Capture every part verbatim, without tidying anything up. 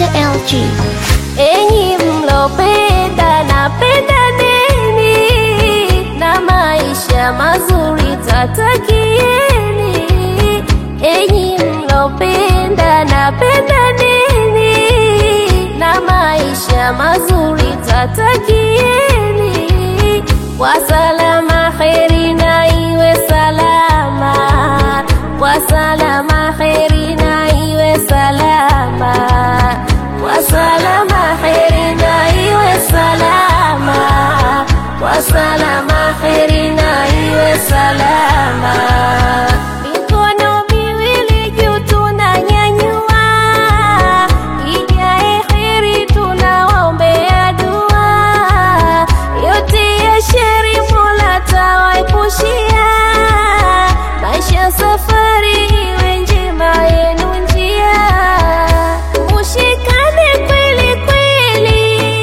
L G. Enyi mlopenda napenda nini, na maisha mazuri tatakieni. Enyi mlopenda napenda nini, na maisha mazuri tatakieni. Kwa salama kheri na iwe salama, kwa salama kheri na iwe salama, kwa salama kheri na iwe salama, kwa salama kheri na iwe salama. Mikono miwili juu tunanyanyua, ijae kheri tunawaombea dua. Yote ya sheri Mola tawaepushia, maisha safari iwe njema yenu njia. Mushikane kweli kweli,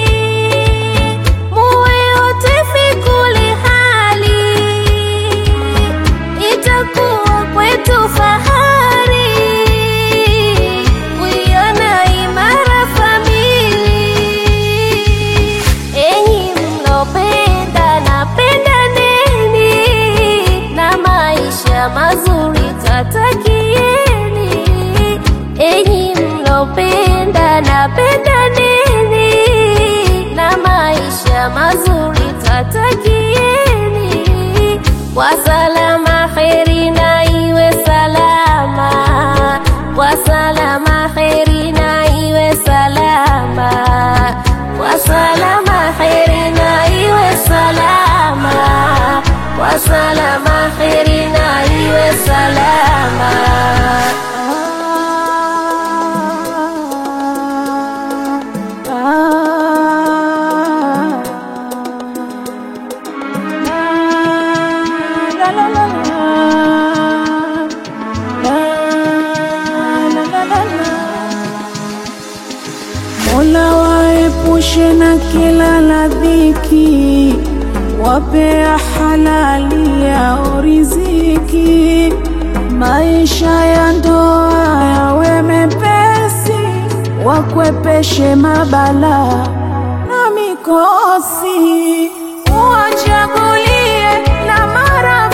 muwe wote fi kuli hali, itakuwa kwetu fahari kuiona imara famili. Enyi mlopenda napenda nini, na maisha mazuri tatakieni. Enyi mlopenda napenda nini, na maisha mazuri tatakieni. Kwa salama kheri na iwe salama, kwa salama kheri na iwe salama, kwa salama kheri na iwe salama, kwa salama kheri na iwe salama. Mola waepushe na kila la dhiki, wape ya halali yao riziki. Maisha ya ndoa yawe mepesi, wakwepeshe mabala na mikosi. Uwachagulie na mara